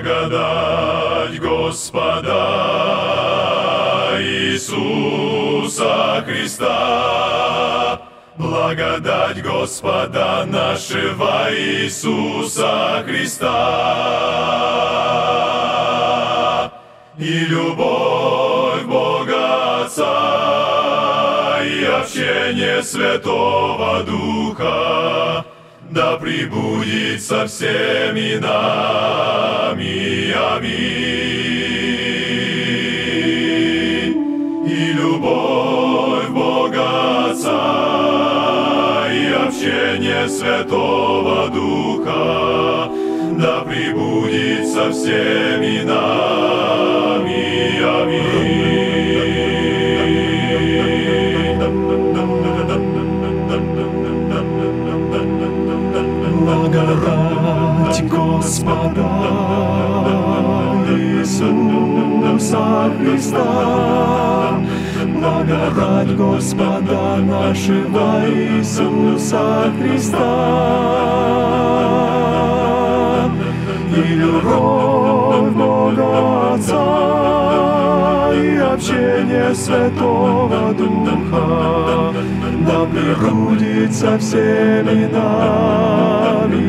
Благодать Господа Иисуса Христа, благодать Господа нашего Иисуса Христа и любовь Бога Отца и общение Святого Духа да пребудет со всеми нами. Аминь. И любовь Бога Отца и общение Святого Духа да пребудет со всеми нами. Аминь. Благодать Господа Иисуса Христа, благодать Господа нашего Иисуса Христа и любовь Бога Отца и общение Святого Духа да пребудет со всеми нами.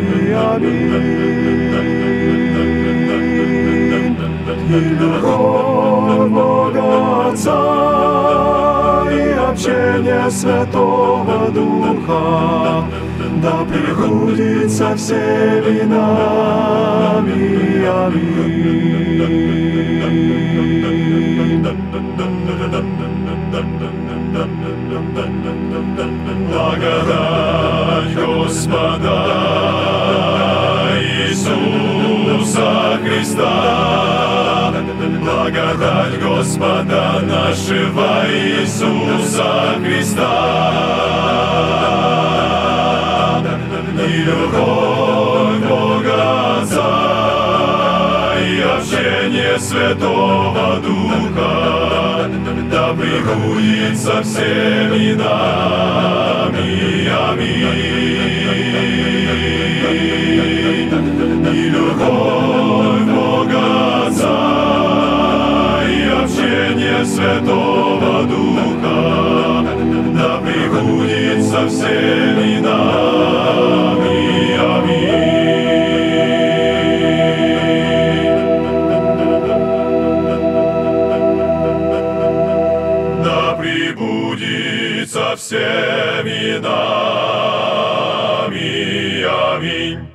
Аминь. И любовь Бога Отца и общение Святого Духа да пребудет со всеми нами. Аминь. Благодать Господа Иисуса Христа, благодать Господа нашего Иисуса Христа и любовь Бога Отца и общение Святого Духа да пребудет со всеми нами. Аминь. И любовь Бога Отца и общение Святого Духа да пребудет со всеми нами. Аминь. Да пребудет со всеми нами. Аминь.